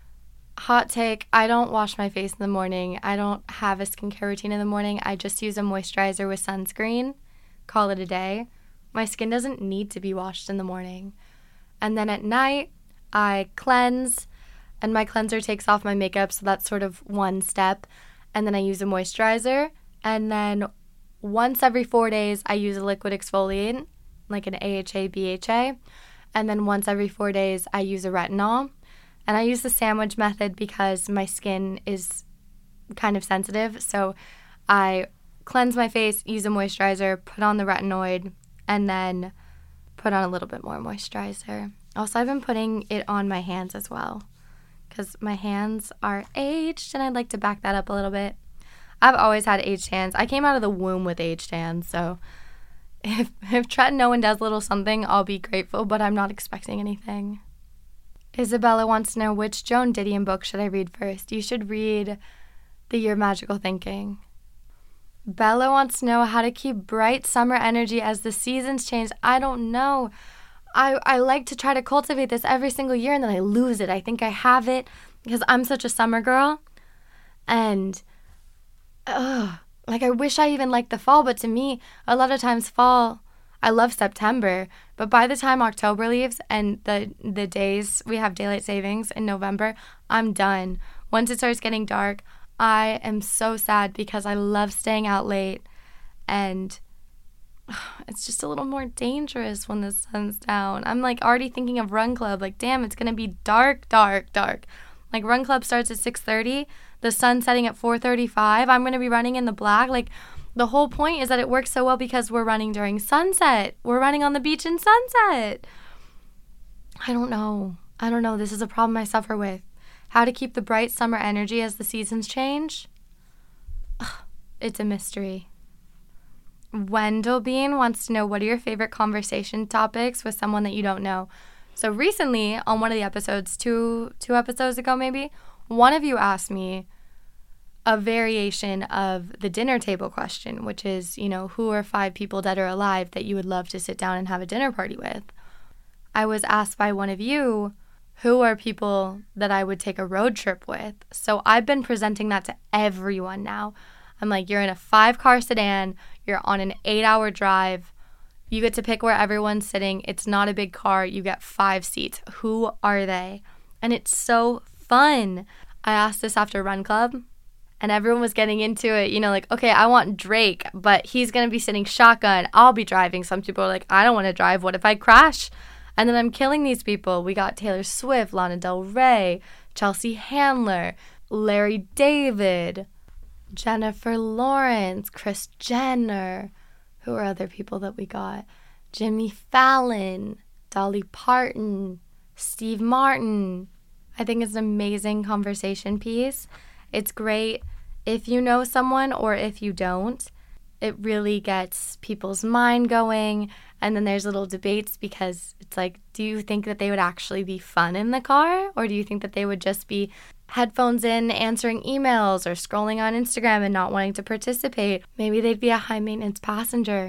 Hot take, I don't wash my face in the morning. I don't have a skincare routine in the morning. I just use a moisturizer with sunscreen. Call it a day. My skin doesn't need to be washed in the morning. And then at night, I cleanse, and my cleanser takes off my makeup, so that's sort of one step. And then I use a moisturizer, and then once every 4 days, I use a liquid exfoliant, like an AHA, BHA, and then once every 4 days, I use a retinol. And I use the sandwich method because my skin is kind of sensitive, so I cleanse my face, use a moisturizer, put on the retinoid, and then put on a little bit more moisturizer. Also, I've been putting it on my hands as well because my hands are aged, and I'd like to back that up a little bit. I've always had aged hands. I came out of the womb with aged hands, so if Trenton Owen does a little something, I'll be grateful, but I'm not expecting anything. Isabella wants to know which Joan Didion book should I read first. You should read The Year of Magical Thinking. Bella wants to know how to keep bright summer energy as the seasons change. I don't know. I like to try to cultivate this every single year and then I lose it. I think I have it because I'm such a summer girl. And, I wish I even liked the fall, but to me, a lot of times fall, I love September, but by the time October leaves and the days we have daylight savings in November, I'm done. Once it starts getting dark, I am so sad because I love staying out late and it's just a little more dangerous when the sun's down. I'm like already thinking of Run Club, like damn, it's gonna be dark. Like Run Club starts at 6:30, the sun setting at 4:35. I'm gonna be running in the black. Like the whole point is that it works so well because we're running during sunset. We're running on the beach in sunset. I don't know. This is a problem I suffer with. How to keep the bright summer energy as the seasons change? It's a mystery. Wendell Bean wants to know, what are your favorite conversation topics with someone that you don't know? So recently, on one of the episodes, two episodes ago maybe, one of you asked me a variation of the dinner table question, which is, who are 5 people dead or alive that you would love to sit down and have a dinner party with? I was asked by one of you, who are people that I would take a road trip with? So I've been presenting that to everyone now. I'm like, you're in a 5-car sedan, you're on an 8-hour drive, you get to pick where everyone's sitting, it's not a big car, you get 5 seats. Who are they? And it's so fun. I asked this after Run Club, and everyone was getting into it, okay, I want Drake, but he's going to be sitting shotgun, I'll be driving. Some people are like, I don't want to drive, what if I crash? And then I'm killing these people. We got Taylor Swift, Lana Del Rey, Chelsea Handler, Larry David, Jennifer Lawrence, Kris Jenner. Who are other people that we got? Jimmy Fallon, Dolly Parton, Steve Martin. I think it's an amazing conversation piece. It's great if you know someone or if you don't. It really gets people's mind going. And then there's little debates because it's like, do you think that they would actually be fun in the car? Or do you think that they would just be headphones in, answering emails or scrolling on Instagram and not wanting to participate? Maybe they'd be a high maintenance passenger.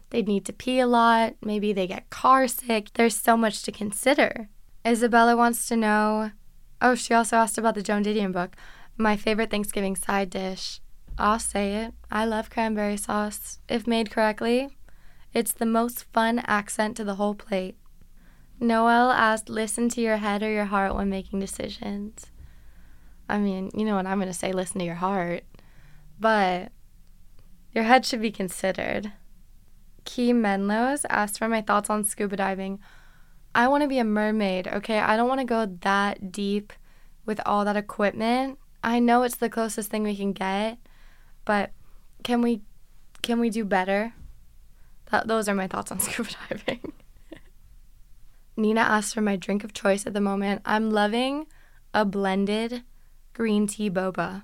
They need to pee a lot. Maybe they get car sick. There's so much to consider. Isabella wants to know, she also asked about the Joan Didion book. My favorite Thanksgiving side dish. I'll say it. I love cranberry sauce. If made correctly, it's the most fun accent to the whole plate. Noelle asked, listen to your head or your heart when making decisions. I mean, you know what I'm going to say, listen to your heart. But your head should be considered. Key Menlos asked for my thoughts on scuba diving. I want to be a mermaid, okay? I don't want to go that deep with all that equipment. I know it's the closest thing we can get, but can we do better? Those are my thoughts on scuba diving. Nina asked for my drink of choice at the moment. I'm loving a blended green tea boba.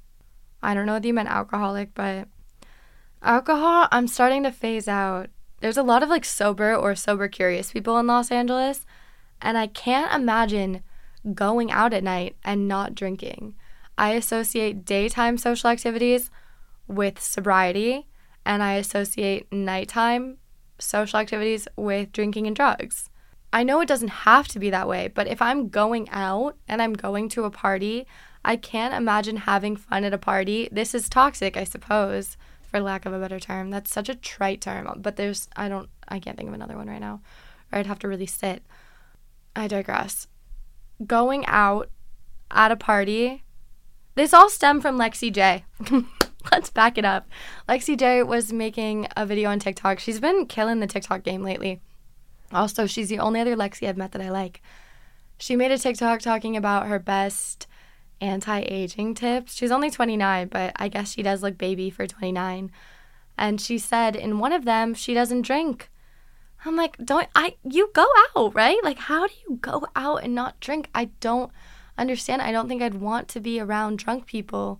I don't know if you meant alcoholic, but alcohol, I'm starting to phase out. There's a lot of sober or sober curious people in Los Angeles, and I can't imagine going out at night and not drinking. I associate daytime social activities with sobriety, and I associate nighttime social activities with drinking and drugs. I know it doesn't have to be that way, but if I'm going out and I'm going to a party, I can't imagine having fun at a party. This is toxic, I suppose, for lack of a better term. That's such a trite term, but I can't think of another one right now, or I'd have to really sit. I digress. Going out at a party, this all stemmed from Lexi J. Let's back it up. Lexi J was making a video on TikTok. She's been killing the TikTok game lately. Also, she's the only other Lexi I've met that I like. She made a TikTok talking about her best anti-aging tips. She's only 29, but I guess she does look baby for 29. And she said in one of them, she doesn't drink. I'm like, you go out, right? How do you go out and not drink? I don't understand. I don't think I'd want to be around drunk people.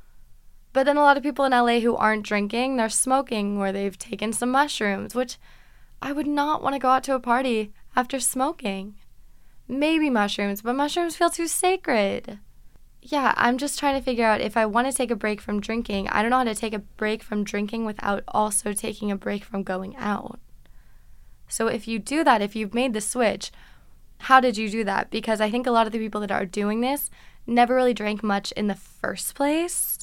But then a lot of people in LA who aren't drinking, they're smoking or they've taken some mushrooms, which I would not want to go out to a party after smoking. Maybe mushrooms, but mushrooms feel too sacred. Yeah, I'm just trying to figure out if I want to take a break from drinking. I don't know how to take a break from drinking without also taking a break from going out. So if you do that, if you've made the switch, how did you do that? Because I think a lot of the people that are doing this never really drank much in the first place.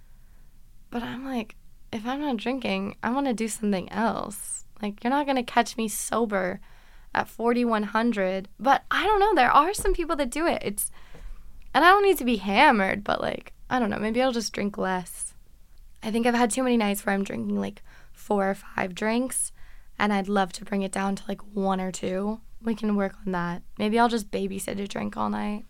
But I'm like, if I'm not drinking, I want to do something else. You're not going to catch me sober at 4,100. But I don't know. There are some people that do it. And I don't need to be hammered, but I don't know. Maybe I'll just drink less. I think I've had too many nights where I'm drinking 4 or 5 drinks, and I'd love to bring it down to 1 or 2. We can work on that. Maybe I'll just babysit a drink all night.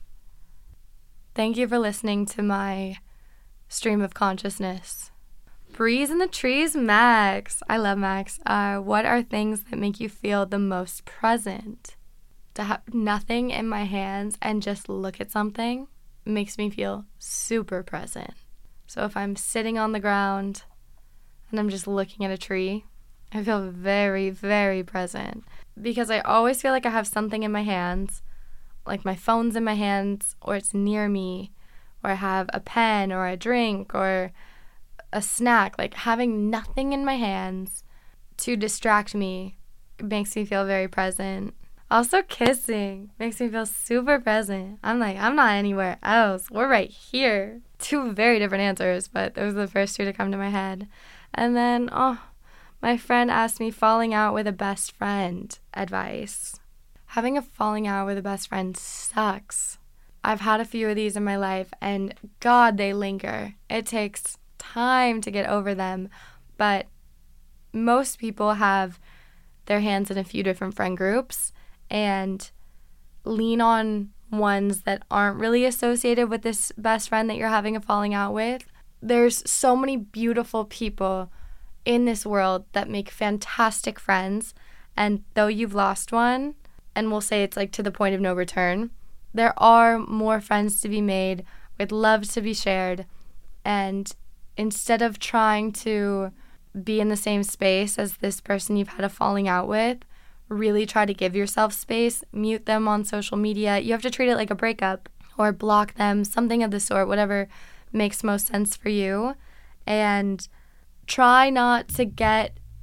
Thank you for listening to my stream of consciousness. Breeze in the trees, Max. I love Max. What are things that make you feel the most present? To have nothing in my hands and just look at something makes me feel super present. So if I'm sitting on the ground and I'm just looking at a tree, I feel very, very present. Because I always feel like I have something in my hands, my phone's in my hands, or it's near me, or I have a pen or a drink or a snack. Having nothing in my hands to distract me makes me feel very present. Also, kissing makes me feel super present. I'm not anywhere else. We're right here. 2 very different answers, but those are the first 2 to come to my head. And then, my friend asked me falling out with a best friend advice. Having a falling out with a best friend sucks. I've had a few of these in my life, and God, they linger. It takes time to get over them, but most people have their hands in a few different friend groups and lean on ones that aren't really associated with this best friend that you're having a falling out with. There's so many beautiful people in this world that make fantastic friends, and though you've lost one, and we'll say it's to the point of no return, there are more friends to be made with love to be shared. And instead of trying to be in the same space as this person you've had a falling out with, really try to give yourself space, mute them on social media. You have to treat it like a breakup or block them, something of the sort, whatever makes most sense for you. And try not to get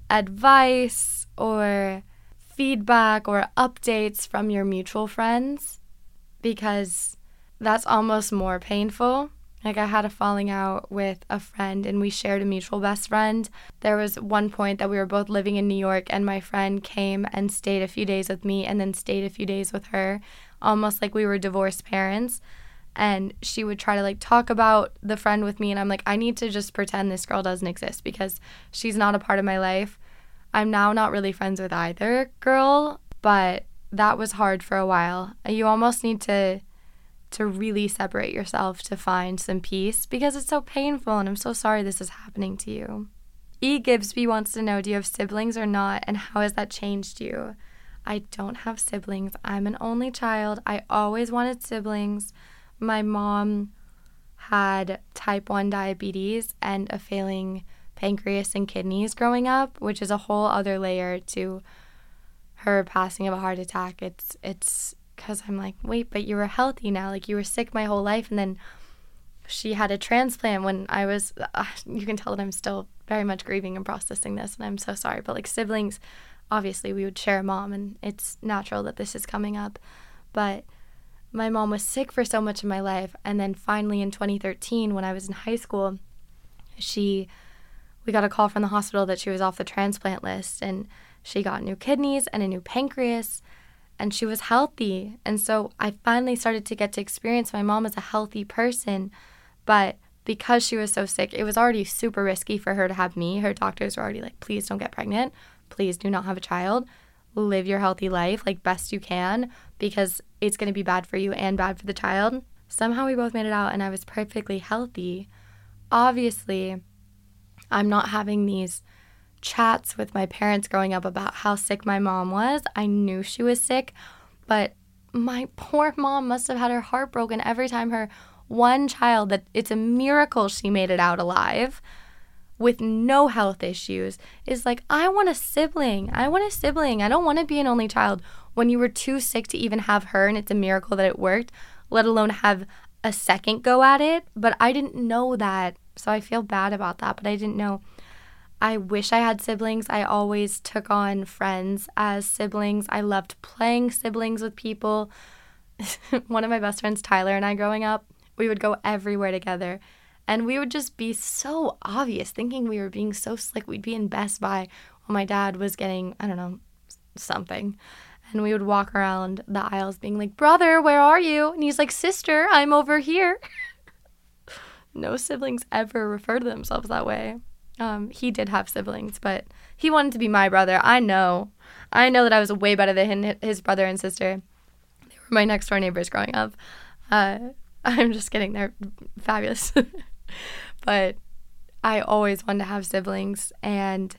advice or feedback or updates from your mutual friends, because that's almost more painful. Like, I had a falling out with a friend and we shared a mutual best friend. There was one point that we were both living in New York and my friend came and stayed a few days with me and then stayed a few days with her, almost like we were divorced parents. And she would try to like talk about the friend with me and I'm like, I need to just pretend this girl doesn't exist because she's not a part of my life. I'm now not really friends with either girl, but that was hard for a while. You almost need to really separate yourself to find some peace because it's so painful and I'm so sorry this is happening to you. E. Gibbsby wants to know, do you have siblings or not, and how has that changed you? I don't have siblings. I'm an only child. I always wanted siblings. My mom had type 1 diabetes and a failing pancreas and kidneys growing up, which is a whole other layer to her passing of a heart attack. It's because I'm like, wait, but you were healthy now. Like, you were sick my whole life. And then she had a transplant when I was, you can tell that I'm still very much grieving and processing this. And I'm so sorry. But like siblings, obviously we would share a mom and it's natural that this is coming up. But my mom was sick for so much of my life. And then finally in 2013, when I was in high school, we got a call from the hospital that she was off the transplant list and she got new kidneys and a new pancreas. And she was healthy. And so I finally started to get to experience my mom as a healthy person. But because she was so sick, it was already super risky for her to have me. Her doctors were already like, please don't get pregnant. Please do not have a child. Live your healthy life like best you can because it's going to be bad for you and bad for the child. Somehow we both made it out and I was perfectly healthy. Obviously, I'm not having these chats with my parents growing up about how sick my mom was. I knew she was sick, but my poor mom must have had her heart broken every time her one child, that it's a miracle she made it out alive with no health issues, is like, I want a sibling. I don't want to be an only child. When you were too sick to even have her and it's a miracle that it worked, let alone have a second go at it. But I didn't know that, so I feel bad about that, but I didn't know. I wish I had siblings. I always took on friends as siblings. I loved playing siblings with people. One of my best friends, Tyler, and I growing up, we would go everywhere together. And we would just be so obvious, thinking we were being so slick. We'd be in Best Buy while my dad was getting, I don't know, something. And we would walk around the aisles being like, brother, where are you? And he's like, sister, I'm over here. No siblings ever refer to themselves that way. He did have siblings, but he wanted to be my brother. I know that I was way better than his brother and sister. They were my next door neighbors growing up. I'm just kidding. They're fabulous. But I always wanted to have siblings, and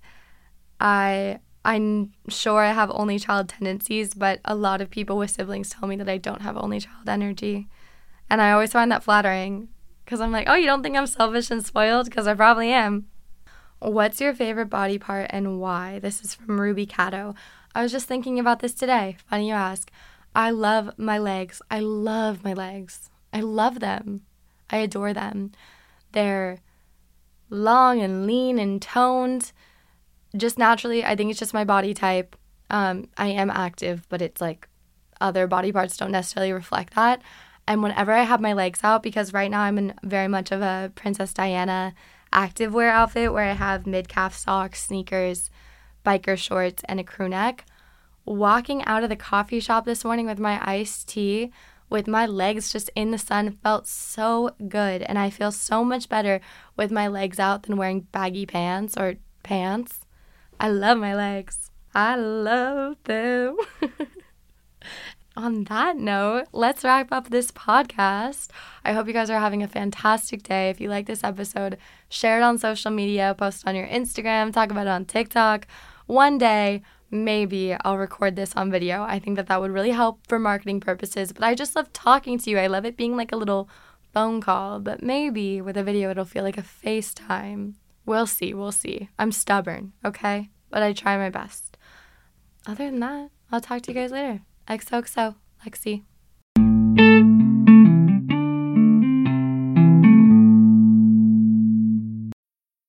I'm sure I have only child tendencies, but a lot of people with siblings tell me that I don't have only child energy. And I always find that flattering because I'm like, oh, you don't think I'm selfish and spoiled? Because I probably am. What's your favorite body part and why? This is from Ruby Cato. I was just thinking about this today. Funny you ask. I love my legs. I love them. I adore them. They're long and lean and toned. Just naturally, I think it's just my body type. I am active, but it's like other body parts don't necessarily reflect that. And whenever I have my legs out, because right now I'm in very much of a Princess Diana activewear outfit where I have mid-calf socks, sneakers, biker shorts, and a crew neck. Walking out of the coffee shop this morning with my iced tea, with my legs just in the sun, felt so good. And I feel so much better with my legs out than wearing baggy pants or pants. I love my legs. I love them. On that note, let's wrap up this podcast. I hope you guys are having a fantastic day. If you like this episode, share it on social media, post it on your Instagram, talk about it on TikTok. One day, maybe I'll record this on video. I think that would really help for marketing purposes, but I just love talking to you. I love it being like a little phone call, but maybe with a video, it'll feel like a FaceTime. We'll see. I'm stubborn, okay? But I try my best. Other than that, I'll talk to you guys later. XOXO, Lexi.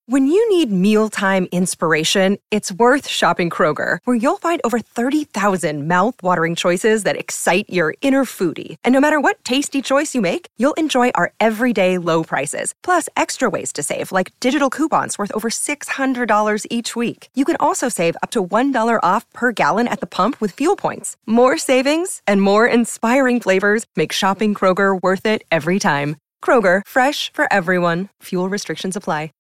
When you need mealtime inspiration, it's worth shopping Kroger, where you'll find over 30,000 mouth-watering choices that excite your inner foodie. And no matter what tasty choice you make, you'll enjoy our everyday low prices, plus extra ways to save, like digital coupons worth over $600 each week. You can also save up to $1 off per gallon at the pump with fuel points. More savings and more inspiring flavors make shopping Kroger worth it every time. Kroger, fresh for everyone. Fuel restrictions apply.